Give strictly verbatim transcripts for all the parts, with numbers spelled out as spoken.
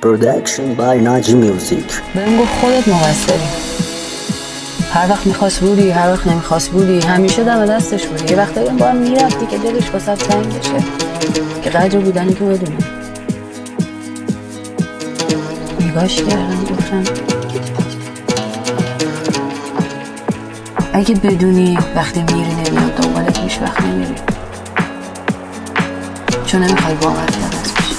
Production by Naji Music. بهم گفت خودت مقصری. هر وقت میخواست بودی، هر وقت نمیخواست بودی، همیشه دم دستش بودی. یه وقتایی هم با هم میرفتی که دلش واسه تنگ بشه، که قدر بودنی تو بدونه. نگاش کردم گفتم اگه بدونی وقتی میری نمیاد دنبالت هیچ وقت نمیری، چون نمیخوای باورت عوض بشه،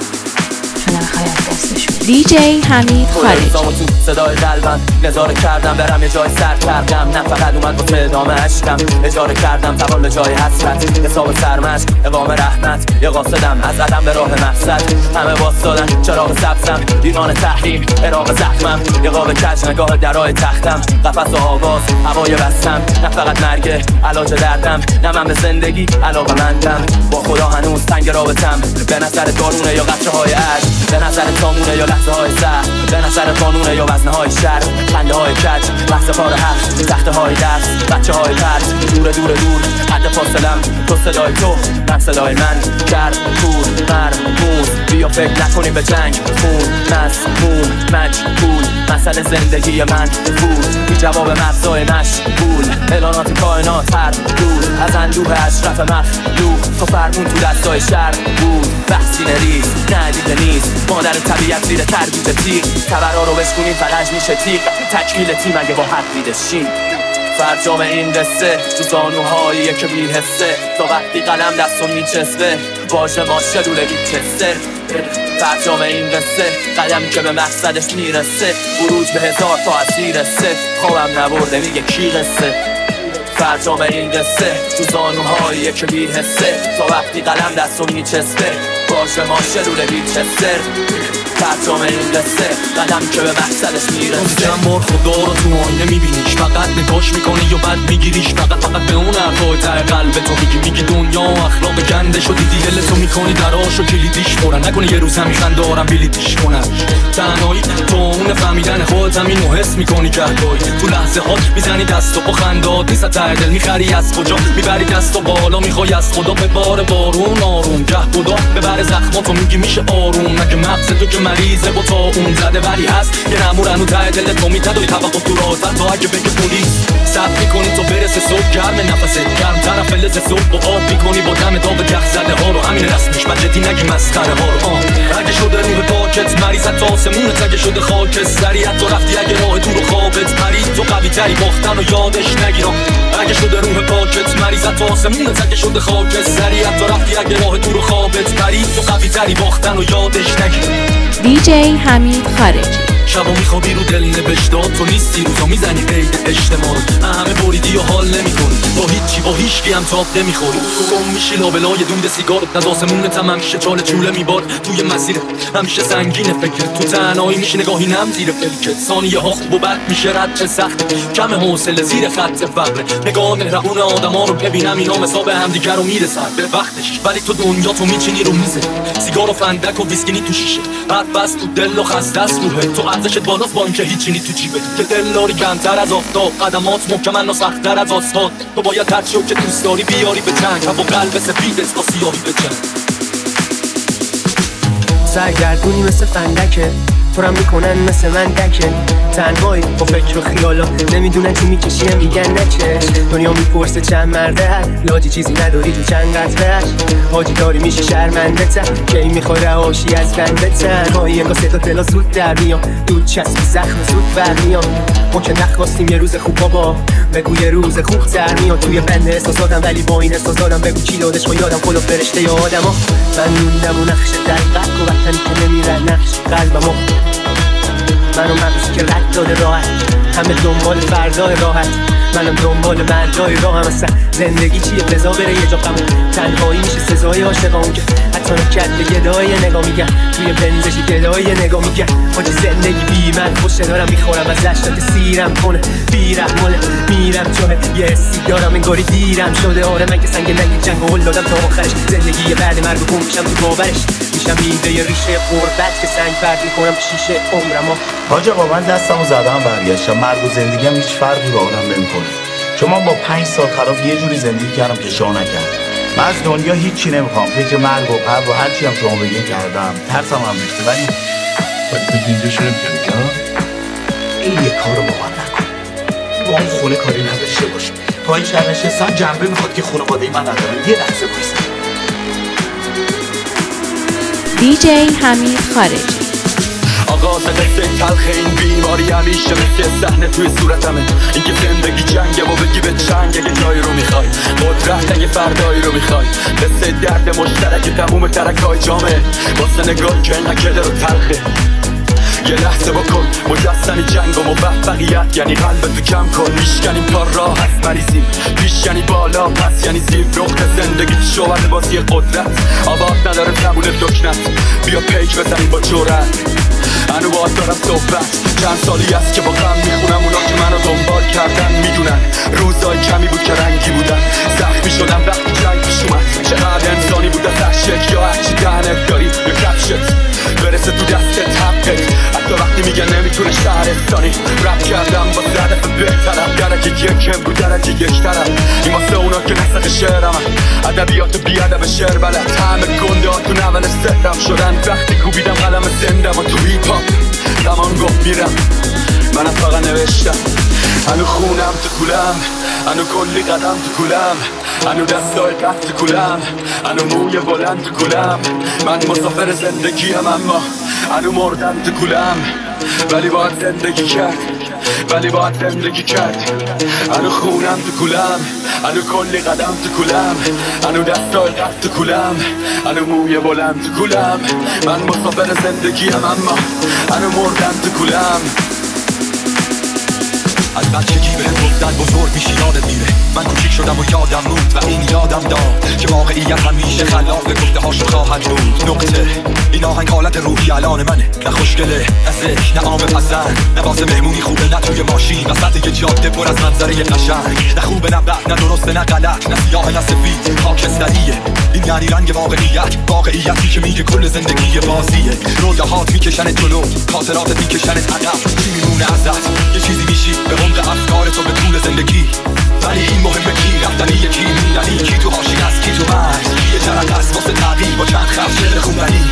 چون نمیخوای از دستش بدی. دی جی حمید خارجی. تو صدای قلبم نظاره کردم برم یه جای سر کردم، نه فقط اومد با ادامه عشقم، اجاره کردم توان به جای حسرت، حساب سرمشق اقام رحمت، یه قاصدم از عدم به راه مقصد، همه واسدادن چراغ سبزم، ایمان تحریم عراق زخمم، یه قاب کج نگاه درای تختم، قفس و آواز هوای بستم، نه فقط مرگه علاج دردم، نه من به زندگی علاقه مندم، با خدا هنوز تنگ رابطم، به نظر دارونه یا قطره های عشق، به نظر تامونه یا لحظه های سر، به نظر قانونه یا وزنه های شر، خنده های کج، بحث کار حق، تخته های درس، بچه های پرد، دور دور دور، حد فاصلم، تو صدای تو، من صدای من، گرد، کور، مرموز، بیا فکر نکنیم به جنگ، خون، مسموم، مجبول، مسئله زندگی من، بود، بی جواب مغزای مشغول، اعلانات کائنات هر دور، از اندوه اشرف مخلوق، تو فرمون تو دستای شر بود، بحثی نریز، ندیده نیست، مادر طبیعت زیر تربیت تیغ، تبرها رو بشکنیم فلج میشه تیغ، تکمیل تیم اگه با حق بیدشیم، فرجام این قصه تو زانوهاییه که بی‌حسه، تا وقتی قلم دستو میچسبه باشه ماشه دوله بیچسته، فرجام این قصه قدمی که به مقصدش میرسه، بروج به هزار تا اسیر سه، خوابم نبرده میگه کی قصه، فرجام این قصه تو زانوهاییه که بی‌حسه، تا وقتی قلم دستو میچسبه باشه ماشه دوله بیچسته، فرجام این قصه قدم که به مقصدش میرسه. چند بار خدا رو تو آینه میبینیش، فقط نگاش میکنی یا بد میگیریش، فقط فقط به اون حرفای ته قلب تو میگی، میگی دنیا و اخلاق گنده شدی، دل تو میکنی دراشو کلیدیش برن، نکنی یه روز همیخن دارم بلیدیش کنن، تنهایی تو اون فهمیدن خودت هم اینو حس میکنی گهگاهی، تو لحظه هات میزنی دست و با خندات نیست ته دل، میخری از کجا میبری دست و بالا، میخوای از خدا به بار بارون آروم، گه خدا ببره زخماتو میگی میشه آروم، نگه مغز تو که مریضه با تا اون زده ولی هست یه نمورن و ته دل تو میتدوی توقع تو راحتن، تا اگه بگه پلیس سب میکنی تو برسه صبح گرم نفسه گرم طرف لز صبح با آب میکنی با دم داغ یخ زده ها رو، همین رسمش من جدی نگی مسخره ها رو، اگه شده روح پاکت مریضت تا آسمونت، اگه شده خاک سریعت تو رفتی، اگه راه تو رو خوابت پرید تو قوی تری باختن و یادش نگیرم، اگه شده روح پاکت مریضت تا آسمونت، اگه شده خاک سریعت تو رفتی، اگه راه تو رو خوابت پرید تو قوی تری باختن و یادش نگیرم. دی جی حمید خارجی. شبا میخوابی رو دل نوشتاد، تو نیستی روزا میزنی قید اجتماع، همه بریدی و حال نمیکنی، با هیچی با هیچکی هم تاب نمیخوری، گم میشی لابلای دود سیگارت، از آسمونت هم همیشه چاله چوله میباد، توی مسیر همیشه سنگینه فکرت، تو تنهایی میشی نگاهی نم زیر فلکت، ثانیه ها خوب و بد میشه رد چه سخت، کم حوصله زیر خط فقره، نگاه مهربون آدما رو ببینم اینا مثاب همدیگه رو میرسن به وقتش، ولی تو دنیا تو میچینی رو میزه، سیگار و فندک و ویسکینی تو شیشه، حرف بس تو دل و خسته است روحه، تو ارزشت بالاست با اینکه هیچی نی تو جیبه، که دل داری کمتر از آفتاب، قدمات محکمن و سخت‌تر از آسفالت، تو باید هر چیو که دوست داری بیاری به جنگ، هوا قلب سفیدت با سیاهی به جنگ، سرگردونی مثل فندکه، تو رم میکنن مثل من دکه، تنهایی با فکر و خیالا، نمیدونن چی میکشیم میگن نچه، دنیا میپرسه چند مرده هست، لاجی چیزی نداری تو چند قطرهش، حاجی داری میشی شرمنده تن، کی میخوره هاشی از بنده تنهایی، انگاه صدا دلا زود در میام، دود چسبی زخم زود برمیام، ما که نخواستیم یه روز خوب بابا، بگو یه روز خوب تر میاد، توی بند احساساتم ولی با این احساساتم بگو چی لادش با یادم خدا فرشته یا آدم، من موندم و نقش دقیق و وطنی که نمیره نقش قلبم، منو مغزی که رد داده راحت، همه دنبال فردای راحت، منم دنبال مردای راهم، اصلا زندگی چیه بزا بره یه جا غمون، تنهایی میشه سزای عاشقام که حتی نکرد به گدای نگاه میگن، توی بنزشی گدای نگاه میگن، حاجی زندگی بی من خوشه دارم میخورم ازش تا که سیرم کنه، بیرحماله میرم چونه یه حسی دارم انگاری دیرم شده، آره من که سنگ نگی جنگ و هل دادم تا آخرش، زندگی بعد مرگ و گم میشم تو باورش، میشم ایده ریشه قربت که سنگ برد میکنم شیشه عمرم. حاج آقا من دستمو زدم برگشتم، مرگ و زندگی هم هیچ فرقی با آدم نمیکنه، چون من با پنج سال خلاف یه جوری زندگی کردم که شاه نکردم، من از دنیا هیچی نمیخوام، فکر مرگ و قبر و هرچی هم شما بگین کردم، ترسم هم ریخته، ولی ولی تو اینجاشو نمیگم ها. این یه کارو با من نکن، با اون خونه کاری نداشته باش. تا این شهر نشستم جنبه میخواد که خانواده من ندارم. یه لحظه بایستم. دی جی حمید خارجی. آغاز قصه تلخ این بیماری همیشه مثل صحنه توی صورتمه. این که زندگی جنگه و بگی به چنگ اگه جایی رو میخوای، قدرت اگه فردایی رو میخوای. قصه درد مشترک تموم ترکای جامعه، واسه نگاه که انقدر کده رو تلخه. یه لحظه بکن مجسمی جنگ و موفقیت یعنی قلب تو کم کن. میشکنیم تا راه هست مریضیم، پیش یعنی بالا پس یعنی زیر. نقطه زندگی شوهر بازی قدرت، آباد نداره زبون دکنت. بیا پیک بزنیم با جورت. هنو باید دارم صحبت، چند سالی است که با غم میخونم. اونا که منو دنبال کردن میدونن روزای کمی بود که رنگی بودن. زخمی شدم وقتی جنگ پیش اومد. چقدر انسانی بود از عشق یا هرچی دهنت داری یا کفشت برسه تو دستت حقت. حتی وقتی میگن نمیتونه شهرستانی رپ کردم با هدف بهترم. درجه یکم بود درجه یک طرف. این واسه اونا که نسخ شعرم ادبیات بی ادب شعر بلد. همه گنده ها تو نول سهرم شدن وقتی کوبیدم قلم زنده و تو هیپ هاپ زمان گفت میرم. منم فقط نوشتم هنو خونم تو کولم، هنو کلی قدم تو کولم، هنو دستای قد تو کولم، هنو موی بلند تو کولم. من مسافر زندگیم اما هنو مردم تو کولم. ولی باید زندگی کرد، ولی باید زندگی کرد. هنو خونم تو کولم، هنو کلی قدم تو کولم، هنو دستای قد تو کولم، هنو موی بلند تو کولم. من مسافر زندگیم اما هنو مردم تو کولم. از بچگی بهم گفتن بزرگ میشی یادت میره. من کوچیک شدم و یادم موند و این یادم داد که واقعیت همیشه خلاف گفته هاشو خواهد بود. نقطه این آهنگ حالت روحی الان منه، نه خوشگله نه زشت نه عام پسند، نه واسه مهمونی خوبه نه توی ماشین وسط یه جاده پر از منظره قشنگ. نه خوبه نه بد نه درسته نه غلط، نه سیاه نه سفید خاکستریه. این یعنی رنگ واقعیت، واقعیتی که میگه کل زندگی بازیه. رویاهات میکشنت جلو، خاطراتت میکشنت عقب. چی میمونه ازت؟ یه چیزی میشی به عمق افکار تو به طول زندگی. ولی این مهمه کی رفتنی یکی موندنی، کی تو حاشیه است کی تو مرز. یه جرقه است واسه تغییر با چند خط شعر خوندنی.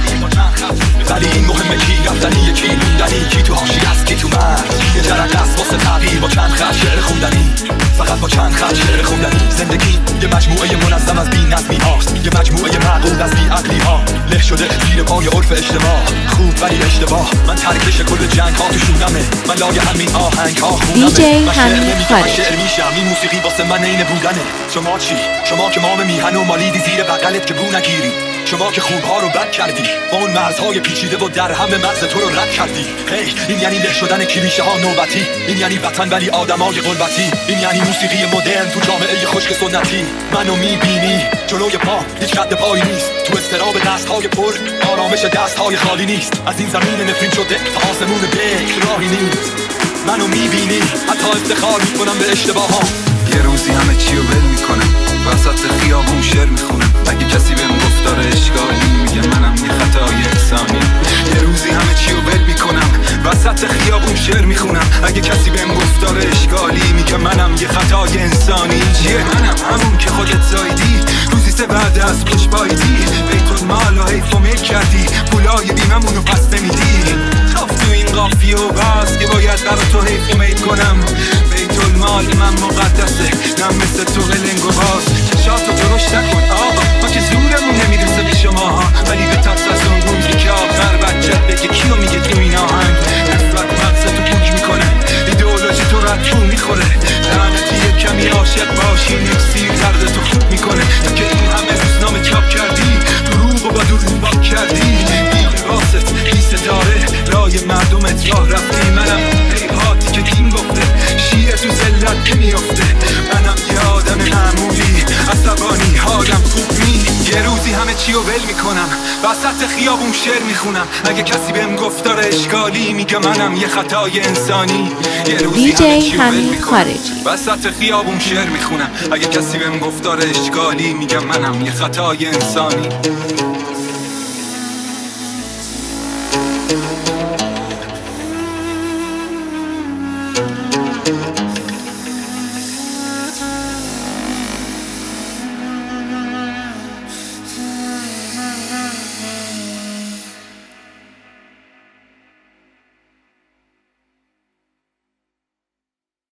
ولی این مهمه کی رفتنی یکی موندنی، کی تو حاشیه است کی تو مرز. یه جرقه است واسه تغییر با چند خط شعر خوندنی. فقط با چند خط شعر خوندنی. زندگی یه مجموعه منظم از بی‌نظمی هاست، یه مجموعه معقول از بی‌عقلی ها. له شده زیر پای عرف اجتماع، خوب ولی اشتباه. من ترکش کل جنگ ها تو شونمه، من لای همین آهنگ ها خونمه. دی جی حمید خارجی. این موسیقی واسه من عین بودنه. شما چی؟ شما که مام میهن و مالیدی زیر بغلت که بو نگیری. شما که خوبها رو بد کردی، با اون مرزهای پیچیده و در هم مغز تو رو رد کردی. هی این یعنی له شدن کلیشه ها نوبتی. این یعنی وطن ولی آدمای غربتی. این یعنی موسیقی مدرن تو جامعه خشک سنتی. منو میبینی جلوی پا هیچ رد پایی نیست. تو استراب دستهای پر آرامش دستهای خالی نیست. از این زمین نفرین شده تا آسمون بکر راهی نیست. منو میبینی حتی افتخار میکنم به اشتباها. یه روزی همه چی رو ول میکنم، وسط خیابون شعر میخونم. اگه کسی بهم گفت داره اشکالی میگه منم یه خطای انسانی. یه روزی همه چی رو ول میکنم، وسط خیابون شعر میخونم. اگه کسی بهم گفت داره اشکالی میگه منم یه خطای انسانی. چیه منم همون که خودت زایدی، روزی سه بعد از پیش بایدی. بیت المال و حیف و میل کردی، پولای بیممون رو پس نمیدی. خب تو این قافیه و بس که باید برا تو حیف و میل کنم. بیت المال من مقدسه، نه مثل تو قلنگ و باز. چشاتو درشت نکن آقا، ما که زورمون نمیرسه به شما ها. ولی به ترس از اون روزی که آخر بچت بگه کیو میگه تو این آهنگ. نفرت مغزتو پوک میکنه، ایدئولوژی تو رو تو میخوره. لعنتی یه کمی عاشق باشی، نفسی دردتو خوب میکنه. تا که این همه روزنامه چاپ کردی، دروغ و با دروغ باک کردی. این لباست لیسه داره، رای مردمت راه رفتی. منم حیحاتی که دین گفته، شیعه تو زلت که میفته. منم یه آدم معمولی، عصبانی حالم خوب نی. یه روزی همه چی رو ول میکنم، وسط خیابون شعر میخونم. اگه کسی بهم گفت داره اشکالی میگه منم یه خطای انسانی. یه روزی همه چی رو ول میکنم، وسط خیابون شعر میخونم. اگه کسی بهم گفت داره اشکالی میگه منم یه خطای انسانی.